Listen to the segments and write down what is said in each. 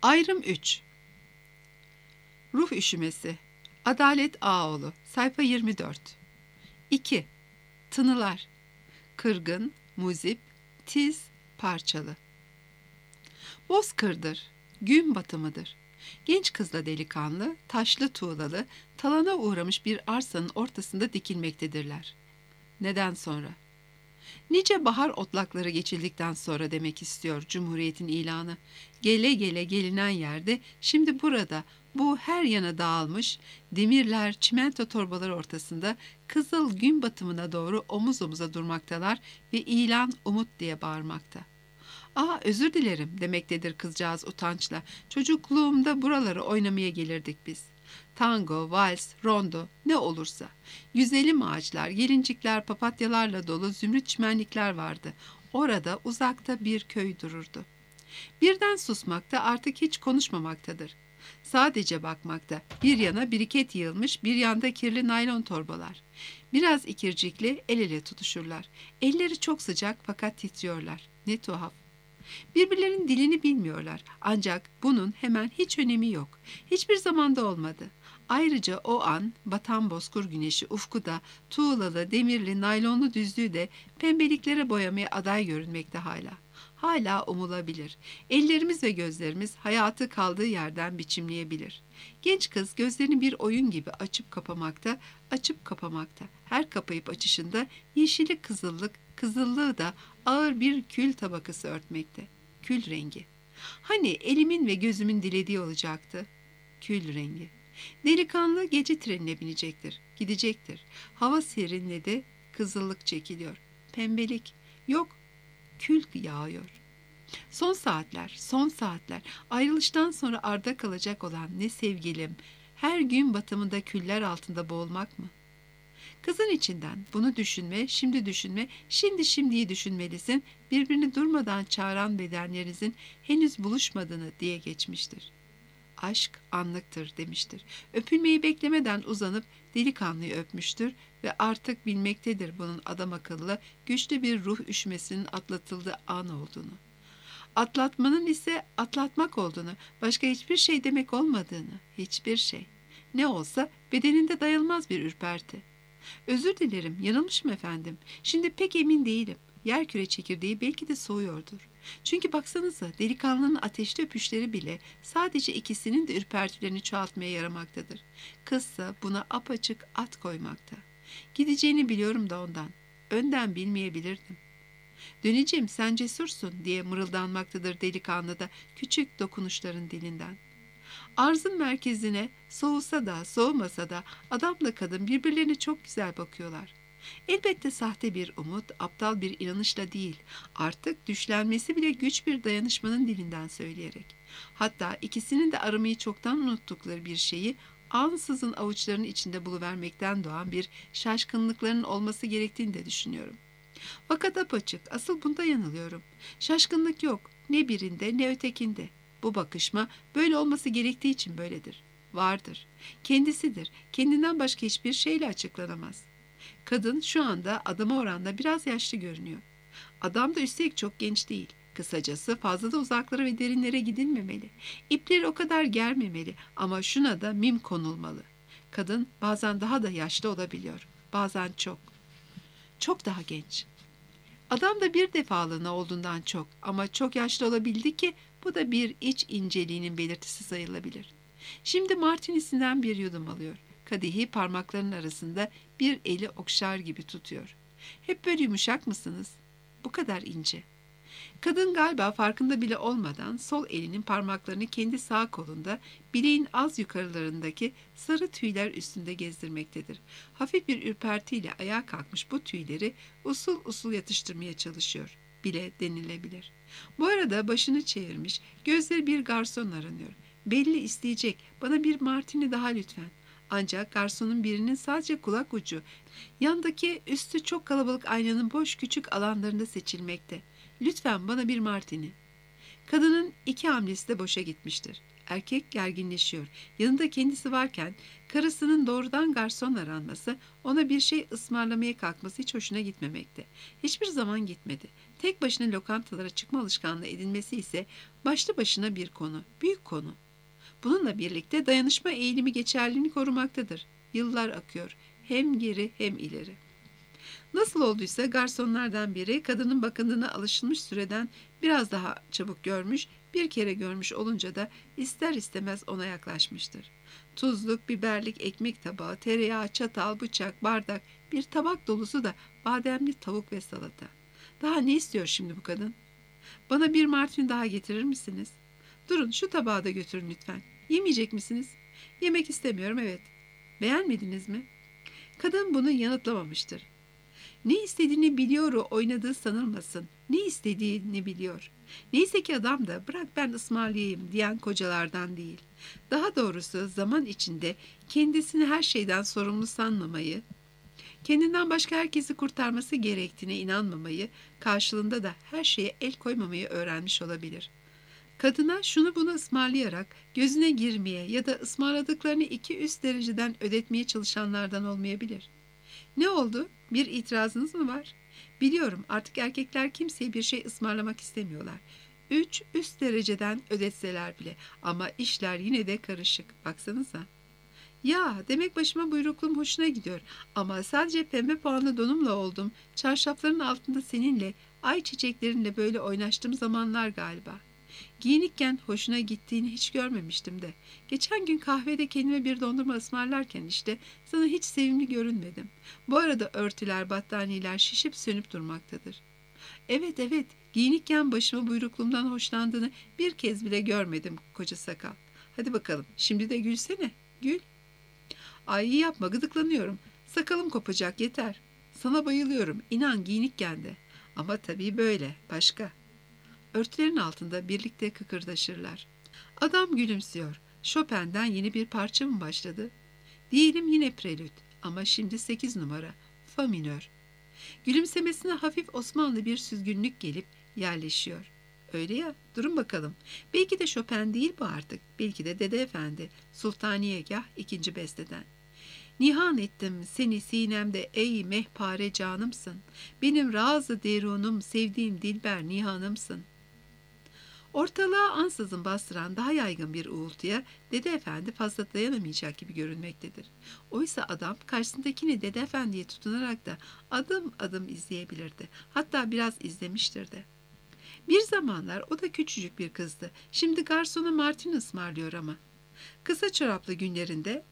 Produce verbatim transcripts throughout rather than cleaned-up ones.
Ayrım üç. Ruh üşümesi. Adalet Ağoğlu. Sayfa yirmi dört. iki. Tınılar. Kırgın, muzip, tiz, parçalı. Bozkırdır, gün batımıdır. Genç kızla delikanlı, taşlı tuğlalı, talana uğramış bir arsanın ortasında dikilmektedirler. Neden sonra? Nice bahar otlakları geçildikten sonra demek istiyor Cumhuriyet'in ilanı. Gele gele gelinen yerde, şimdi burada, bu her yana dağılmış, demirler, çimento torbaları ortasında kızıl gün batımına doğru omuz omuza durmaktalar ve ilan umut diye bağırmakta. "Aa, özür dilerim," demektedir kızcağız utançla. "Çocukluğumda buraları oynamaya gelirdik biz. Tango, vals, rondo, ne olursa. Güzelim ağaçlar, gelincikler, papatyalarla dolu zümrüt çimenlikler vardı. Orada uzakta bir köy dururdu." Birden susmakta, artık hiç konuşmamaktadır. Sadece bakmakta. Bir yana biriket yığılmış, bir yanda kirli naylon torbalar. Biraz ikircikli el ele tutuşurlar. Elleri çok sıcak fakat titriyorlar. Ne tuhaf. Birbirlerinin dilini bilmiyorlar. Ancak bunun hemen hiç önemi yok. Hiçbir zamanda olmadı. Ayrıca o an batan bozkır güneşi ufkuda tuğlalı, demirli, naylonlu düzlüğü de pembeliklere boyamaya aday görünmekte hala. Hala umulabilir. Ellerimiz ve gözlerimiz hayatı kaldığı yerden biçimleyebilir. Genç kız gözlerini bir oyun gibi açıp kapamakta, açıp kapamakta. Her kapayıp açışında yeşili kızıllık, kızıllığı da ağır bir kül tabakası örtmekte. Kül rengi. Hani elimin ve gözümün dilediği olacaktı? Kül rengi. Delikanlı gece trenine binecektir, gidecektir. Hava serinledi, kızıllık çekiliyor. Pembelik yok, kül yağıyor. Son saatler, son saatler. Ayrılıştan sonra arda kalacak olan ne sevgilim, her gün batımında küller altında boğulmak mı? Kızın içinden bunu düşünme, şimdi düşünme, şimdi şimdiyi düşünmelisin, birbirini durmadan çağıran bedenlerinizin henüz buluşmadığını diye geçmiştir. Aşk anlıktır demiştir. Öpülmeyi beklemeden uzanıp delikanlıyı öpmüştür ve artık bilmektedir bunun adam akıllı güçlü bir ruh üşümesinin atlatıldığı an olduğunu. Atlatmanın ise atlatmak olduğunu, başka hiçbir şey demek olmadığını, hiçbir şey. Ne olsa bedeninde dayanılmaz bir ürperti. "Özür dilerim, yanılmışım efendim. Şimdi pek emin değilim. Yerküre çekirdeği belki de soğuyordur. Çünkü baksanıza, delikanlının ateşli öpüşleri bile sadece ikisinin de ürpertilerini çoğaltmaya yaramaktadır. Kızsa buna apaçık at koymakta. Gideceğini biliyorum da ondan. Önden bilmeyebilirdim. Döneceğim, sen cesursun," diye mırıldanmaktadır delikanlı da küçük dokunuşların dilinden. Arzın merkezine soğusa da soğumasa da adamla kadın birbirlerine çok güzel bakıyorlar. Elbette sahte bir umut, aptal bir inanışla değil, artık düşlenmesi bile güç bir dayanışmanın dilinden söyleyerek. Hatta ikisinin de aramayı çoktan unuttukları bir şeyi ansızın avuçlarının içinde buluvermekten doğan bir şaşkınlıklarının olması gerektiğini de düşünüyorum. Fakat apaçık, asıl bunda yanılıyorum. Şaşkınlık yok, ne birinde ne ötekinde. Bu bakışma böyle olması gerektiği için böyledir. Vardır. Kendisidir. Kendinden başka hiçbir şeyle açıklanamaz. Kadın şu anda adama oranla biraz yaşlı görünüyor. Adam da üstelik çok genç değil. Kısacası fazla da uzaklara ve derinlere gidilmemeli. İpleri o kadar germemeli ama şuna da mim konulmalı. Kadın bazen daha da yaşlı olabiliyor. Bazen çok. Çok daha genç. Adam da bir defalığına olduğundan çok ama çok yaşlı olabildi ki bu da bir iç inceliğinin belirtisi sayılabilir. Şimdi martinisinden bir yudum alıyor. Kadehi parmaklarının arasında bir eli okşar gibi tutuyor. "Hep böyle yumuşak mısınız? Bu kadar ince." Kadın galiba farkında bile olmadan sol elinin parmaklarını kendi sağ kolunda, bileğin az yukarılarındaki sarı tüyler üstünde gezdirmektedir. Hafif bir ürpertiyle ayağa kalkmış bu tüyleri usul usul yatıştırmaya çalışıyor bile denilebilir. Bu arada başını çevirmiş, gözleri bir garson aranıyor. Belli isteyecek, "Bana bir martini daha lütfen." Ancak garsonun birinin sadece kulak ucu, yandaki üstü çok kalabalık aynanın boş küçük alanlarında seçilmekte. "Lütfen bana bir martini." Kadının iki hamlesi de boşa gitmiştir. Erkek gerginleşiyor. Yanında kendisi varken karısının doğrudan garson aranması, ona bir şey ısmarlamaya kalkması hiç hoşuna gitmemekte. Hiçbir zaman gitmedi. Tek başına lokantalara çıkma alışkanlığı edinmesi ise başlı başına bir konu. Büyük konu. konu. Bununla birlikte dayanışma eğilimi geçerliliğini korumaktadır. Yıllar akıyor. Hem geri hem ileri. Nasıl olduysa garsonlardan biri kadının bakındığına alışılmış süreden biraz daha çabuk görmüş, bir kere görmüş olunca da ister istemez ona yaklaşmıştır. Tuzluk, biberlik, ekmek tabağı, tereyağı, çatal, bıçak, bardak, bir tabak dolusu da bademli tavuk ve salata. Daha ne istiyor şimdi bu kadın? Bana bir martini daha getirir misiniz? Durun, şu tabağı da götürün lütfen. Yemeyecek misiniz? Yemek istemiyorum, evet. Beğenmediniz mi? Kadın bunu yanıtlamamıştır. Ne istediğini biliyor, o oynadığı sanılmasın. Ne istediğini biliyor. Neyse ki adam da bırak ben ısmarlayayım diyen kocalardan değil. Daha doğrusu zaman içinde kendisini her şeyden sorumlu sanmamayı, kendinden başka herkesi kurtarması gerektiğine inanmamayı, karşılığında da her şeye el koymamayı öğrenmiş olabilir. Kadına şunu bunu ısmarlayarak gözüne girmeye ya da ısmarladıklarını iki üst dereceden ödetmeye çalışanlardan olmayabilir. Ne oldu? Bir itirazınız mı var? Biliyorum, artık erkekler kimseye bir şey ısmarlamak istemiyorlar. Üç üst dereceden ödetseler bile, ama işler yine de karışık. Baksanıza. Ya, demek başıma buyruklum hoşuna gidiyor. Ama sadece pembe puanlı donumla oldum. Çarşafların altında seninle, ay çiçeklerinle böyle oynaştığım zamanlar galiba. Giyinikken hoşuna gittiğini hiç görmemiştim de. Geçen gün kahvede kendime bir dondurma ısmarlarken işte sana hiç sevimli görünmedim. Bu arada örtüler, battaniyeler şişip sönüp durmaktadır. Evet evet, giyinikken başıma buyruklumdan hoşlandığını bir kez bile görmedim koca sakal. Hadi bakalım, şimdi de gülsene, gül. Ay iyi yapma, gıdıklanıyorum. Sakalım kopacak, yeter. Sana bayılıyorum, inan giyinikken de. Ama tabii böyle, başka. Örtülerin altında birlikte kıkırdaşırlar. Adam gülümsüyor. Chopin'den yeni bir parça mı başladı? Diyelim yine prelüt, ama şimdi sekiz numara, fa minör. Gülümsemesine hafif Osmanlı bir süzgünlük gelip yerleşiyor. Öyle ya, durun bakalım. Belki de Chopin değil bu artık. Belki de Dede Efendi, Sultaniyegah ikinci besteden. Nihan ettim seni sinemde ey mehpare canımsın. Benim razı derunum, sevdiğim dilber nihanımsın. Ortalığa ansızın bastıran daha yaygın bir uğultuya Dede Efendi fazla dayanamayacak gibi görünmektedir. Oysa adam karşısındakini Dede Efendi'ye tutunarak da adım adım izleyebilirdi. Hatta biraz izlemiştir de. Bir zamanlar o da küçücük bir kızdı. Şimdi garsona martini ısmarlıyor ama. Kısa çoraplı günlerinde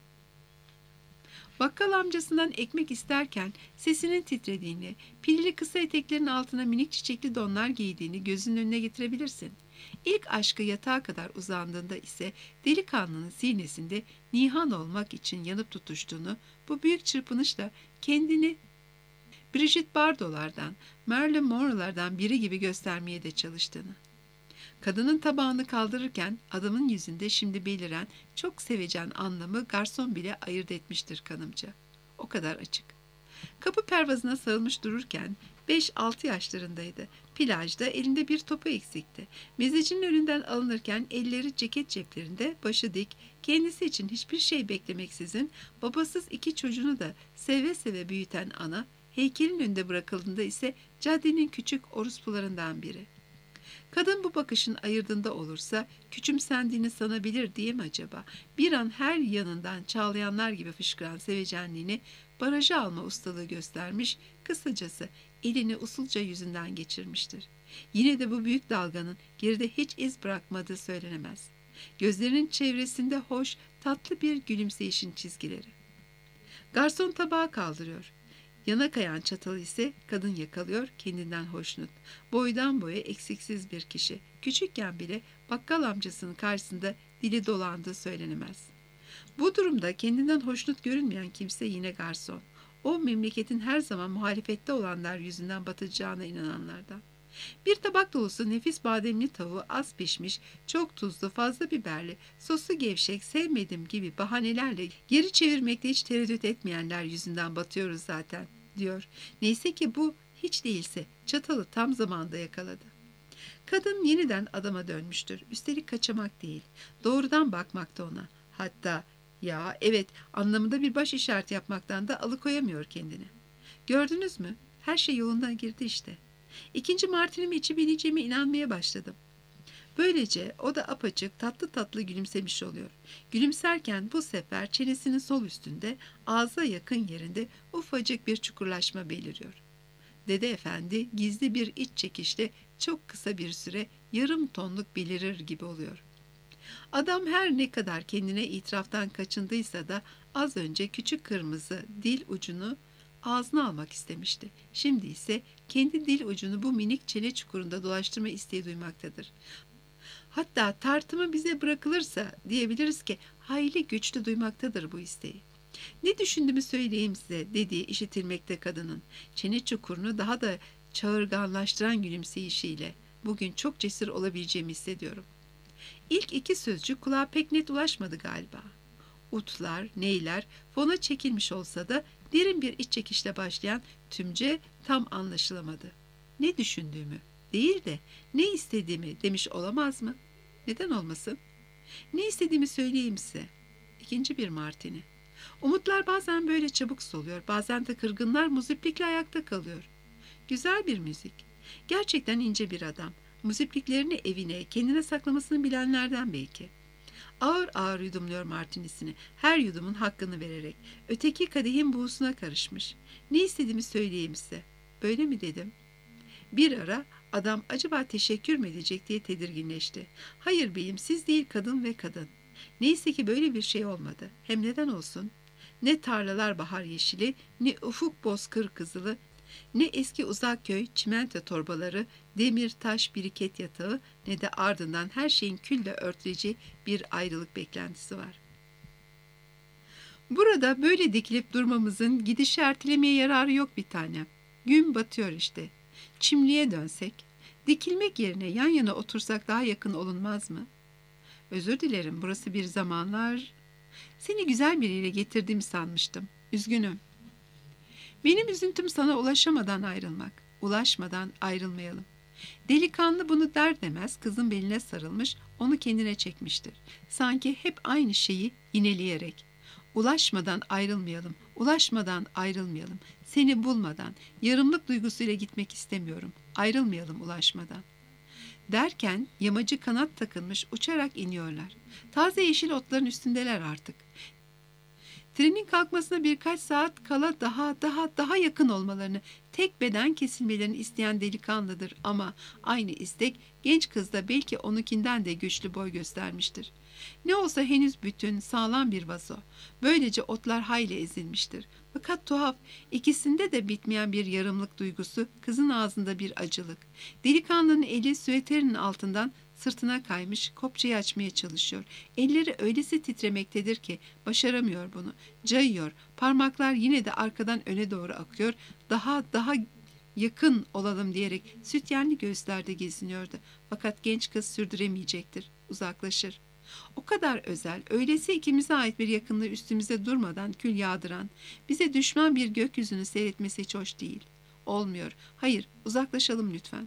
bakkal amcasından ekmek isterken sesinin titrediğini, pilli kısa eteklerin altına minik çiçekli donlar giydiğini gözünün önüne getirebilirsin. İlk aşkı yatağa kadar uzandığında ise delikanlının sinesinde nihan olmak için yanıp tutuştuğunu, bu büyük çırpınışla kendini Brigitte Bardot'lardan, Marilyn Monroe'lardan biri gibi göstermeye de çalıştığını. Kadının tabağını kaldırırken adamın yüzünde şimdi beliren çok sevecen anlamı garson bile ayırt etmiştir kanımca. O kadar açık. Kapı pervazına sarılmış dururken beş altı yaşlarındaydı. Plajda elinde bir topu eksikti. Mezecinin önünden alınırken elleri ceket ceplerinde, başı dik, kendisi için hiçbir şey beklemeksizin babasız iki çocuğunu da seve seve büyüten ana, heykelin önünde bırakıldığında ise caddenin küçük orospularından biri. Kadın bu bakışın ayırdığında olursa küçümsendiğini sanabilir diye mi acaba? Bir an her yanından çağlayanlar gibi fışkıran sevecenliğini barajı alma ustalığı göstermiş, kısacası elini usulca yüzünden geçirmiştir. Yine de bu büyük dalganın geride hiç iz bırakmadığı söylenemez. Gözlerinin çevresinde hoş, tatlı bir gülümseyişin çizgileri. Garson tabağı kaldırıyor. Yana kayan çatalı ise kadın yakalıyor, kendinden hoşnut. Boydan boya eksiksiz bir kişi. Küçükken bile bakkal amcasının karşısında dili dolandığı söylenemez. Bu durumda kendinden hoşnut görünmeyen kimse yine garson. O memleketin her zaman muhalefette olanlar yüzünden batacağına inananlardan. Bir tabak dolusu nefis bademli tavuğu az pişmiş, çok tuzlu, fazla biberli, sosu gevşek, sevmedim gibi bahanelerle geri çevirmekte hiç tereddüt etmeyenler yüzünden batıyoruz zaten, diyor. Neyse ki bu hiç değilse çatalı tam zamanda yakaladı. Kadın yeniden adama dönmüştür. Üstelik kaçamak değil, doğrudan bakmakta ona. Hatta ya evet anlamında bir baş işareti yapmaktan da alıkoyamıyor kendini. Gördünüz mü? Her şey yolundan girdi işte. İkinci martinimi içip ineceğime inanmaya başladım. Böylece o da apaçık tatlı tatlı gülümsemiş oluyor. Gülümserken bu sefer çenesinin sol üstünde ağza yakın yerinde ufacık bir çukurlaşma beliriyor. Dede Efendi gizli bir iç çekişle çok kısa bir süre yarım tonluk belirir gibi oluyor. Adam her ne kadar kendine itiraftan kaçındıysa da az önce küçük kırmızı dil ucunu ağzına almak istemişti. Şimdi ise kendi dil ucunu bu minik çene çukurunda dolaştırma isteği duymaktadır. Hatta tartımı bize bırakılırsa diyebiliriz ki hayli güçlü duymaktadır bu isteği. Ne düşündüğümü söyleyeyim size dediği işitilmekte kadının. Çene çukurunu daha da çağırganlaştıran gülümseyişiyle bugün çok cesur olabileceğimi hissediyorum. İlk iki sözcük kulağa pek net ulaşmadı galiba. Utlar, neyler fona çekilmiş olsa da derin bir iç çekişle başlayan tümce tam anlaşılamadı. Ne düşündüğümü değil de ne istediğimi demiş olamaz mı? Neden olmasın? Ne istediğimi söyleyeyim size. İkinci bir martini. Umutlar bazen böyle çabuk soluyor, bazen de kırgınlar muziplikle ayakta kalıyor. Güzel bir müzik. Gerçekten ince bir adam. Muzipliklerini evine, kendine saklamasını bilenlerden belki. Ağır ağır yudumluyor martinisini, her yudumun hakkını vererek. Öteki kadehin buğusuna karışmış. Ne istediğimi söyleyeyim size. Böyle mi dedim? Bir ara adam acaba teşekkür mü edecek diye tedirginleşti. Hayır beyim, siz değil, kadın ve kadın. Neyse ki böyle bir şey olmadı. Hem neden olsun? Ne tarlalar bahar yeşili, ne ufuk bozkır kızılı, ne eski uzak köy çimento torbaları, demir taş biriket yatağı, ne de ardından her şeyin külle örtüleceği bir ayrılık beklentisi var. Burada böyle dikilip durmamızın gidişi ertelemeye yararı yok bir tanem. Gün batıyor işte. Çimliğe dönsek, dikilmek yerine yan yana otursak daha yakın olunmaz mı? Özür dilerim, burası bir zamanlar... Seni güzel biriyle getirdiğimi sanmıştım. Üzgünüm. Benim üzüntüm sana ulaşamadan ayrılmak. Ulaşmadan ayrılmayalım. Delikanlı bunu der demez kızın beline sarılmış, onu kendine çekmiştir. Sanki hep aynı şeyi yineleyerek. Ulaşmadan ayrılmayalım, ulaşmadan ayrılmayalım. Seni bulmadan, yarımlık duygusuyla gitmek istemiyorum. Ayrılmayalım ulaşmadan. Derken yamacı kanat takılmış uçarak iniyorlar. Taze yeşil otların üstündeler artık. Trenin kalkmasına birkaç saat kala daha daha daha yakın olmalarını, tek beden kesilmelerini isteyen delikanlıdır ama aynı istek genç kızda belki onunkinden de güçlü boy göstermiştir. Ne olsa henüz bütün, sağlam bir vazo. Böylece otlar hayli ezilmiştir. Fakat tuhaf, ikisinde de bitmeyen bir yarımlık duygusu, kızın ağzında bir acılık. Delikanlının eli süveterinin altından sırtına kaymış, kopçayı açmaya çalışıyor. Elleri öylesi titremektedir ki başaramıyor bunu. Cayıyor, parmaklar yine de arkadan öne doğru akıyor. Daha daha yakın olalım diyerek sütyenli göğüslerde geziniyordu. Fakat genç kız sürdüremeyecektir, uzaklaşır. O kadar özel, öylesi ikimize ait bir yakınlığı üstümüze durmadan kül yağdıran, bize düşman bir gökyüzünü seyretmesi hiç hoş değil. Olmuyor. Hayır, uzaklaşalım lütfen.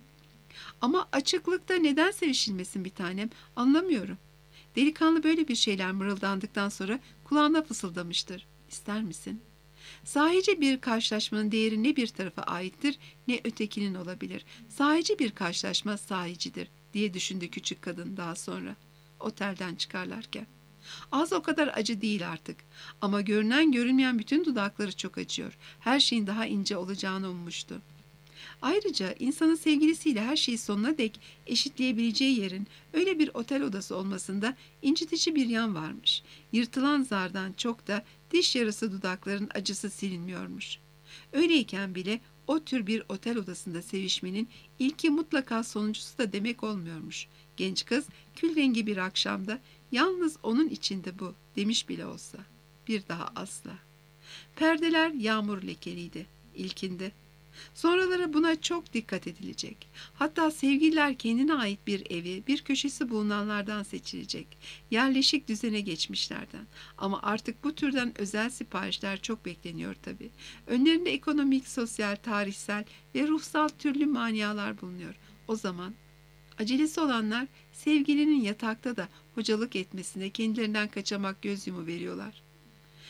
Ama açıklıkta neden sevişilmesin bir tanem? Anlamıyorum. Delikanlı böyle bir şeyler mırıldandıktan sonra kulağına fısıldamıştır. İster misin? Sahici bir karşılaşmanın değeri ne bir tarafa aittir ne ötekinin olabilir. Sahici bir karşılaşma sahicidir diye düşündü küçük kadın daha sonra. Otelden çıkarlarken. Az o kadar acı değil artık. Ama görünen görünmeyen bütün dudakları çok acıyor. Her şeyin daha ince olacağını ummuştu. Ayrıca insanın sevgilisiyle her şeyi sonuna dek eşitleyebileceği yerin öyle bir otel odası olmasında incitici bir yan varmış. Yırtılan zardan çok da diş yarısı dudakların acısı silinmiyormuş. Öyleyken bile o tür bir otel odasında sevişmenin ilki mutlaka sonuncusu da demek olmuyormuş. Genç kız kül rengi bir akşamda yalnız onun içinde bu demiş bile olsa. Bir daha asla. Perdeler yağmur lekeliydi ilkinde. Sonraları buna çok dikkat edilecek. Hatta sevgililer kendine ait bir evi, bir köşesi bulunanlardan seçilecek. Yerleşik düzene geçmişlerden. Ama artık bu türden özel siparişler çok bekleniyor tabii. Önlerinde ekonomik, sosyal, tarihsel ve ruhsal türlü manialar bulunuyor. O zaman acelesi olanlar sevgilinin yatakta da hocalık etmesine kendilerinden kaçamak göz yumu veriyorlar.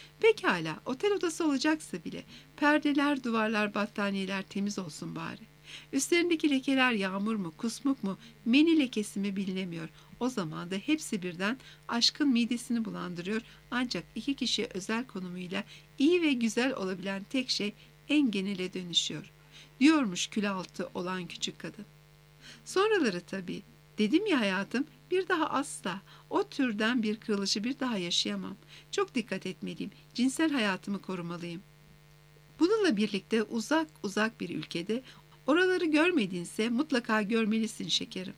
Pekala, otel odası olacaksa bile perdeler, duvarlar, battaniyeler temiz olsun bari. Üstlerindeki lekeler yağmur mu, kusmuk mu, meni lekesi mi bilinemiyor. O zaman da hepsi birden aşkın midesini bulandırıyor. Ancak iki kişiye özel konumuyla iyi ve güzel olabilen tek şey en genele dönüşüyor, diyormuş külaltı olan küçük kadın. Sonraları tabii. Dedim ya hayatım, bir daha asla o türden bir kırılışı bir daha yaşayamam. Çok dikkat etmeliyim. Cinsel hayatımı korumalıyım. Bununla birlikte uzak uzak bir ülkede, oraları görmedinse mutlaka görmelisin şekerim.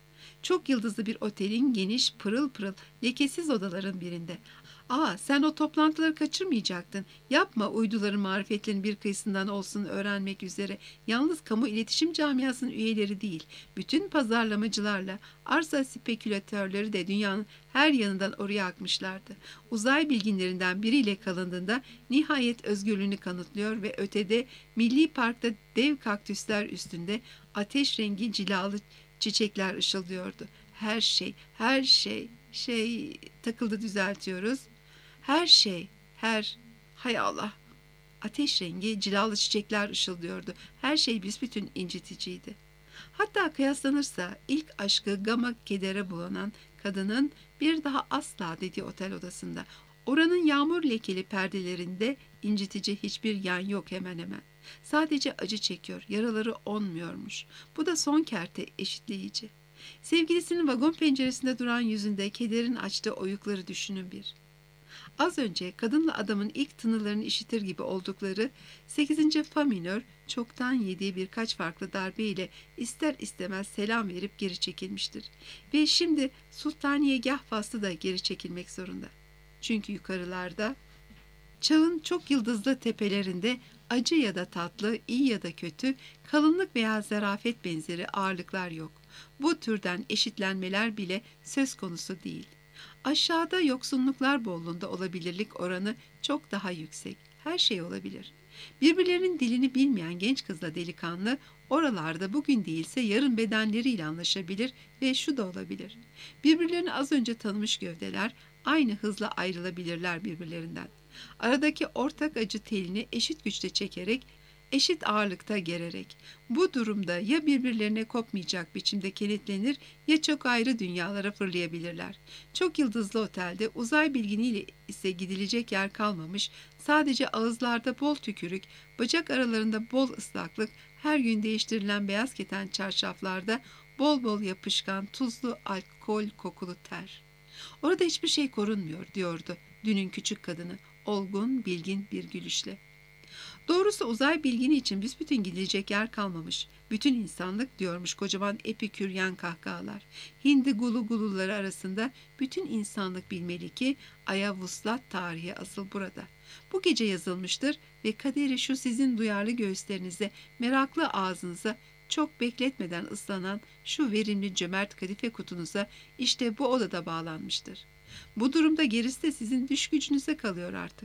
Çok yıldızlı bir otelin geniş, pırıl pırıl, lekesiz odaların birinde. Aa, sen o toplantıları kaçırmayacaktın. Yapma, uyduların marifetlerin bir kıyısından olsun öğrenmek üzere. Yalnız kamu iletişim camiasının üyeleri değil, bütün pazarlamacılarla arsa spekülatörleri de dünyanın her yanından oraya akmışlardı. Uzay bilginlerinden biriyle kalındığında nihayet özgürlüğünü kanıtlıyor ve ötede Milli Park'ta dev kaktüsler üstünde ateş rengi cilalı çiçekler ışıldıyordu. Her şey, her şey, şey takıldı düzeltiyoruz. Her şey, her, hay Allah. Ateş rengi cilalı çiçekler ışıldıyordu. Her şey büsbütün inciticiydi. Hatta kıyaslanırsa ilk aşkı gama kedere bulanan kadının bir daha asla dediği otel odasında. Oranın yağmur lekeli perdelerinde incitici hiçbir yan yok hemen hemen. Sadece acı çekiyor, yaraları onmuyormuş. Bu da son kerte eşitleyici. Sevgilisinin vagon penceresinde duran yüzünde kederin açtığı oyukları düşünün bir. Az önce kadınla adamın ilk tınılarını işitir gibi oldukları sekizinci fa minör çoktan yediği birkaç farklı darbeyle ister istemez selam verip geri çekilmiştir. Ve şimdi sultaniyegah faslı da geri çekilmek zorunda. Çünkü yukarılarda, çağın çok yıldızlı tepelerinde acı ya da tatlı, iyi ya da kötü, kalınlık veya zarafet benzeri ağırlıklar yok. Bu türden eşitlenmeler bile söz konusu değil. Aşağıda yoksunluklar bolluğunda olabilirlik oranı çok daha yüksek. Her şey olabilir. Birbirlerinin dilini bilmeyen genç kızla delikanlı oralarda bugün değilse yarın bedenleriyle anlaşabilir ve şu da olabilir. Birbirlerini az önce tanımış gövdeler aynı hızla ayrılabilirler birbirlerinden. Aradaki ortak acı telini eşit güçte çekerek, eşit ağırlıkta gererek. Bu durumda ya birbirlerine kopmayacak biçimde kenetlenir ya çok ayrı dünyalara fırlayabilirler. Çok yıldızlı otelde uzay bilginiyle ise gidilecek yer kalmamış, sadece ağızlarda bol tükürük, bacak aralarında bol ıslaklık, her gün değiştirilen beyaz keten çarşaflarda bol bol yapışkan tuzlu alkol kokulu ter. Orada hiçbir şey korunmuyor diyordu dünün küçük kadını, olgun, bilgin bir gülüşle. Doğrusu uzay bilgini için büsbütün gidilecek yer kalmamış. Bütün insanlık diyormuş kocaman epiküryen kahkahalar. Hindi gulu guluları arasında bütün insanlık bilmeli ki Ay'a vuslat tarihi asıl burada. Bu gece yazılmıştır ve kaderi şu sizin duyarlı göğüslerinize, meraklı ağzınıza, çok bekletmeden ıslanan şu verimli cömert kadife kutunuza işte bu odada bağlanmıştır. Bu durumda gerisi de sizin düş gücünüze kalıyor artık.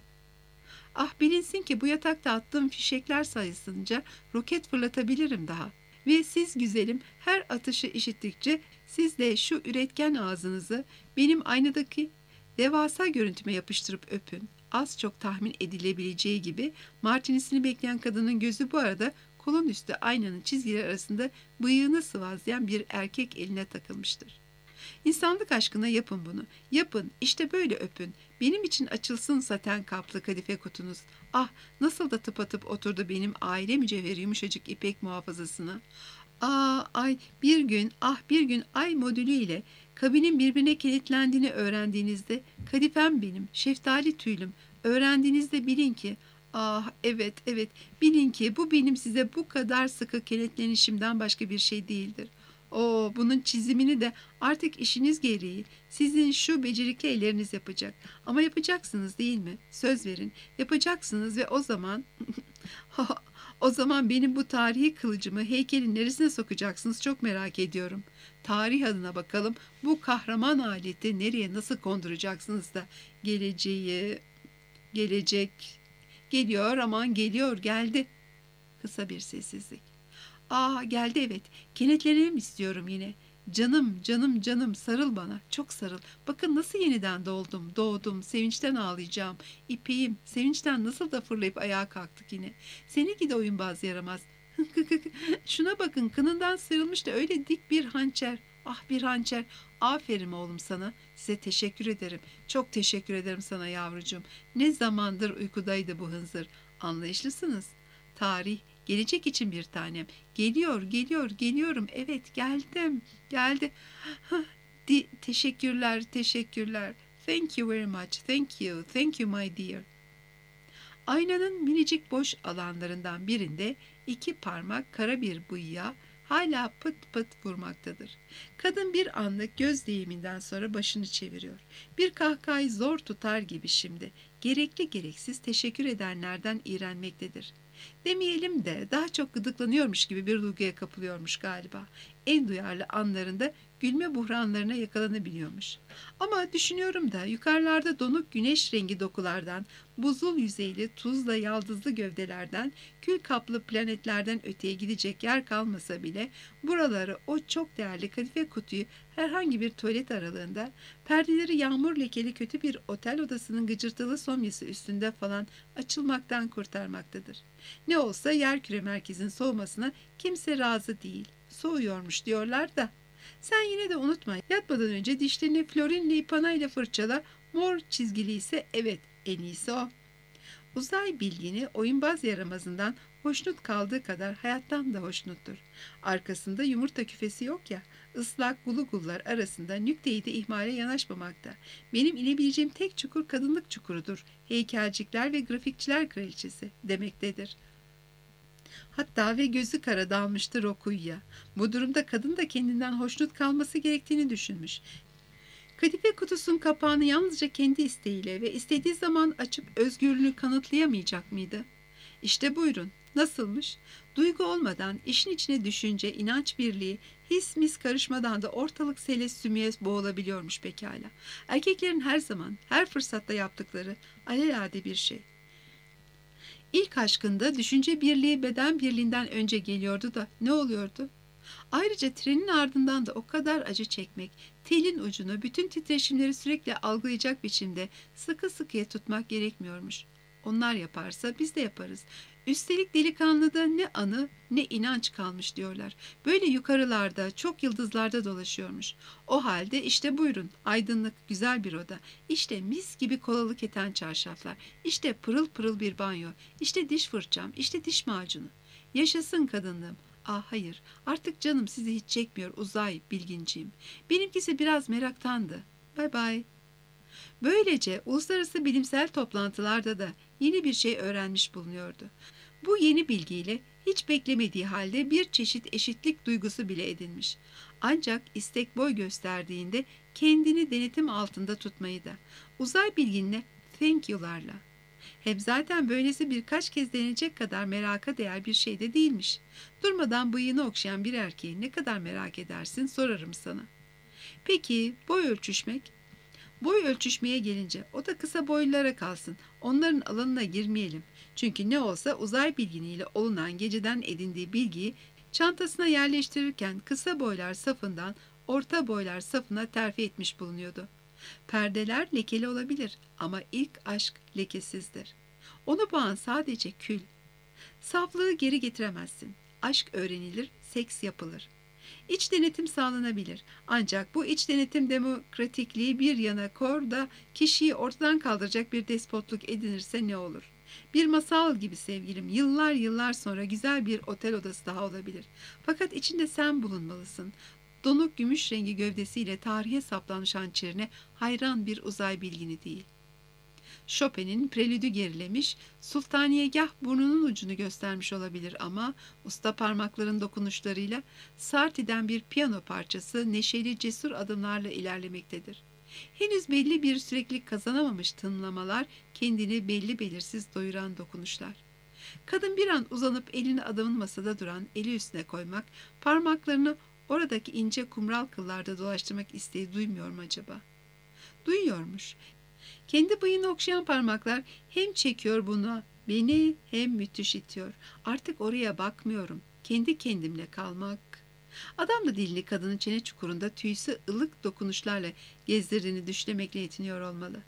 Ah, bilinsin ki bu yatakta attığım fişekler sayısınca roket fırlatabilirim daha. Ve siz güzelim her atışı işittikçe siz de şu üretken ağzınızı benim aynadaki devasa görüntüme yapıştırıp öpün. Az çok tahmin edilebileceği gibi martinisini bekleyen kadının gözü bu arada kolun üstü aynanın çizgileri arasında bıyığını sıvazlayan bir erkek eline takılmıştır. İnsanlık aşkına yapın bunu. Yapın, işte böyle öpün. Benim için açılsın saten kaplı kadife kutunuz. Ah, nasıl da tıpatıp oturdu benim aile mücevheri yumuşacık ipek muhafazasına. Aa, ay bir gün, ah bir gün ay modülü ile kabinin birbirine kilitlendiğini öğrendiğinizde, kadifem benim, şeftali tüylüm, öğrendiğinizde bilin ki, ah evet evet, bilin ki bu benim size bu kadar sıkı kilitlenişimden başka bir şey değildir. Oo, bunun çizimini de artık işiniz gereği sizin şu becerikli elleriniz yapacak. Ama yapacaksınız değil mi? Söz verin. Yapacaksınız ve o zaman o zaman benim bu tarihi kılıcımı heykelin neresine sokacaksınız çok merak ediyorum. Tarih adına bakalım bu kahraman aleti nereye nasıl konduracaksınız da geleceği gelecek geliyor aman geliyor geldi. Kısa bir sessizlik. Aa geldi evet. Kenetlenelim istiyorum yine. Canım, canım, canım sarıl bana. Çok sarıl. Bakın nasıl yeniden doğdum, doğdum. Sevinçten ağlayacağım. İpeğim, sevinçten nasıl da fırlayıp ayağa kalktık yine. Seni gidi oyunbaz yaramaz. Şuna bakın, kınından sıyrılmış da öyle dik bir hançer. Ah, bir hançer. Aferin oğlum sana. Size teşekkür ederim. Çok teşekkür ederim sana yavrucuğum. Ne zamandır uykudaydı bu hınzır. Anlayışlısınız. Tarih, gelecek için bir tanem. Geliyor, geliyor, geliyorum. Evet, geldim. Geldi. Hah, di- teşekkürler, teşekkürler. Thank you very much. Thank you. Thank you my dear. Aynanın minicik boş alanlarından birinde iki parmak kara bir bıyığa hala pıt pıt vurmaktadır. Kadın bir anlık göz değiminden sonra başını çeviriyor. Bir kahkahayı zor tutar gibi şimdi. Gerekli gereksiz teşekkür edenlerden iğrenmektedir. Demeyelim de daha çok gıdıklanıyormuş gibi bir duyguya kapılıyormuş galiba. En duyarlı anlarında gülme buhranlarına yakalanabiliyormuş. Ama düşünüyorum da yukarılarda donuk güneş rengi dokulardan, buzul yüzeyli, tuzla yaldızlı gövdelerden, kül kaplı planetlerden öteye gidecek yer kalmasa bile buraları o çok değerli kadife kutuyu herhangi bir tuvalet aralığında, perdeleri yağmur lekeli kötü bir otel odasının gıcırtılı somyası üstünde falan açılmaktan kurtarmaktadır. Ne olsa yerküre merkezin soğumasına kimse razı değil. Soğuyormuş diyorlar da. Sen yine de unutma, yatmadan önce dişlerini florinli panayla fırçala, mor çizgili ise evet, en iyisi o. Uzay bilgini oyunbaz yaramazından hoşnut kaldığı kadar hayattan da hoşnuttur. Arkasında yumurta küfesi yok ya, ıslak gulugullar arasında nükteyi de ihmale yanaşmamakta. Benim inebileceğim tek çukur kadınlık çukurudur. Heykelcikler ve grafikçiler kraliçesi demektedir. Hatta ve gözü kara dalmıştır o kuyuya. Bu durumda kadın da kendinden hoşnut kalması gerektiğini düşünmüş. Kadife kutusunun kapağını yalnızca kendi isteğiyle ve istediği zaman açıp özgürlüğünü kanıtlayamayacak mıydı? İşte buyurun. Nasılmış? Duygu olmadan, işin içine düşünce, inanç birliği, his mis karışmadan da ortalık selessümüye boğulabiliyormuş pekala. Erkeklerin her zaman, her fırsatta yaptıkları alelade bir şey. İlk aşkında düşünce birliği beden birliğinden önce geliyordu da ne oluyordu? Ayrıca trenin ardından da o kadar acı çekmek, telin ucunu bütün titreşimleri sürekli algılayacak biçimde sıkı sıkıya tutmak gerekmiyormuş. Onlar yaparsa biz de yaparız. Üstelik delikanlıda ne anı ne inanç kalmış diyorlar. Böyle yukarılarda, çok yıldızlarda dolaşıyormuş. O halde işte buyurun, aydınlık, güzel bir oda. İşte mis gibi kolalı keten çarşaflar. İşte pırıl pırıl bir banyo. İşte diş fırçam, işte diş macunu. Yaşasın kadınlığım. Ah hayır, artık canım sizi hiç çekmiyor uzay bilginciyim. Benimkisi biraz meraktandı. Bay bay. Böylece uluslararası bilimsel toplantılarda da yeni bir şey öğrenmiş bulunuyordu. Bu yeni bilgiyle hiç beklemediği halde bir çeşit eşitlik duygusu bile edinmiş. Ancak istek boy gösterdiğinde kendini denetim altında tutmayı da uzay bilginle thank you'larla. Hem zaten böylesi birkaç kez denecek kadar meraka değer bir şey de değilmiş. Durmadan bıyığını okşayan bir erkeği ne kadar merak edersin sorarım sana. Peki boy ölçüşmek? Boy ölçüşmeye gelince o da kısa boylulara kalsın. Onların alanına girmeyelim. Çünkü ne olsa uzay bilginiyle olunan geceden edindiği bilgiyi çantasına yerleştirirken kısa boylar safından orta boylar safına terfi etmiş bulunuyordu. Perdeler lekeli olabilir ama ilk aşk lekesizdir. Onu boğan sadece kül. Saflığı geri getiremezsin. Aşk öğrenilir, seks yapılır. İç denetim sağlanabilir. Ancak bu iç denetim demokratikliği bir yana kor da kişiyi ortadan kaldıracak bir despotluk edinirse ne olur? Bir masal gibi sevgilim, yıllar yıllar sonra güzel bir otel odası daha olabilir. Fakat içinde sen bulunmalısın. Donuk gümüş rengi gövdesiyle tarihe saplanmış hançerine hayran bir uzay bilgini değil. Chopin'in prelüdü gerilemiş, sultaniyegah burnunun ucunu göstermiş olabilir ama usta parmakların dokunuşlarıyla Sarti'den bir piyano parçası neşeli cesur adımlarla ilerlemektedir. Henüz belli bir süreklilik kazanamamış tınlamalar, kendini belli belirsiz doyuran dokunuşlar. Kadın bir an uzanıp elini adamın masada duran eli üstüne koymak, parmaklarını oradaki ince kumral kıllarda dolaştırmak isteği duymuyor mu acaba? Duyuyormuş. Kendi bıyığını okşayan parmaklar hem çekiyor bunu beni hem müthiş itiyor. Artık oraya bakmıyorum. Kendi kendimle kalmak. Adam da dilli kadının çene çukurunda tüysü ılık dokunuşlarla gezdirdiğini düşlemekle yetiniyor olmalı.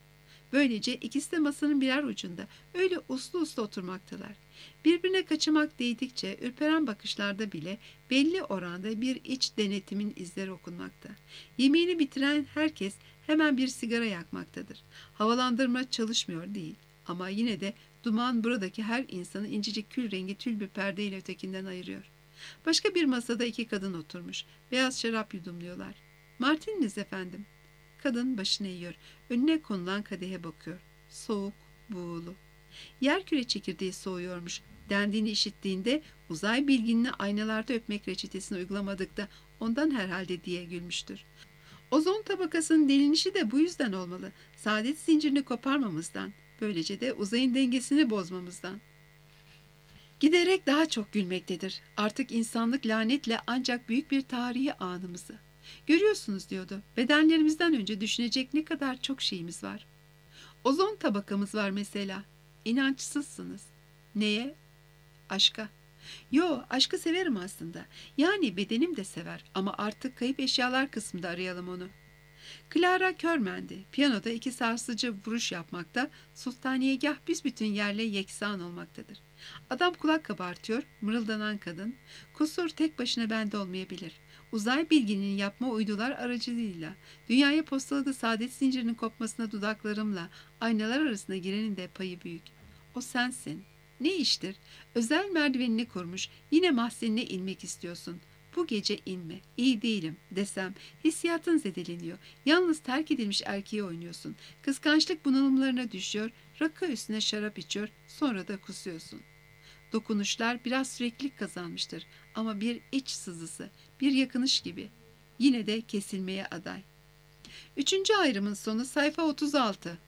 Böylece ikisi de masanın birer ucunda öyle uslu uslu oturmaktalar. Birbirine kaçamak değdikçe ürperen bakışlarda bile belli oranda bir iç denetimin izleri okunmakta. Yemeğini bitiren herkes hemen bir sigara yakmaktadır. Havalandırma çalışmıyor değil ama yine de duman buradaki her insanı incecik kül rengi tül bir perdeyle ötekinden ayırıyor. Başka bir masada iki kadın oturmuş. Beyaz şarap yudumluyorlar. "Martininiz efendim." Kadın başını eğiyor. Önüne konulan kadehe bakıyor. Soğuk, buğulu. Yerküre çekirdeği soğuyormuş dendiğini işittiğinde uzay bilginini aynalarda öpmek reçetesini uygulamadık da ondan herhalde diye gülmüştür. Ozon tabakasının delinişi de bu yüzden olmalı. Saadet zincirini koparmamızdan. Böylece de uzayın dengesini bozmamızdan. Giderek daha çok gülmektedir. Artık insanlık lanetle ancak büyük bir tarihi anımızı. Görüyorsunuz diyordu. Bedenlerimizden önce düşünecek ne kadar çok şeyimiz var. Ozon tabakamız var mesela. İnançsızsınız. Neye? Aşka. Yo, aşkı severim aslında. Yani bedenim de sever ama artık kayıp eşyalar kısmında arayalım onu. Clara Körmen'di. Piyanoda iki sarsıcı vuruş yapmakta, sultaniyegah büsbütün yerle yeksan olmaktadır. Adam kulak kabartıyor, mırıldanan kadın. Kusur tek başına bende olmayabilir. Uzay bilginin yapma uydular aracılığıyla, dünyaya postaladığı saadet zincirinin kopmasına dudaklarımla, aynalar arasına girenin de payı büyük. O sensin. Ne iştir? Özel merdivenini kurmuş, yine mahzenine inmek istiyorsun. Bu gece inme, iyi değilim desem, hissiyatın zedeleniyor. Yalnız terk edilmiş erkeği oynuyorsun. Kıskançlık bunalımlarına düşüyor, rakı üstüne şarap içiyor, sonra da kusuyorsun. Dokunuşlar biraz süreklilik kazanmıştır ama bir iç sızısı, bir yakınış gibi. Yine de kesilmeye aday. Üçüncü ayrımın sonu sayfa otuz altı.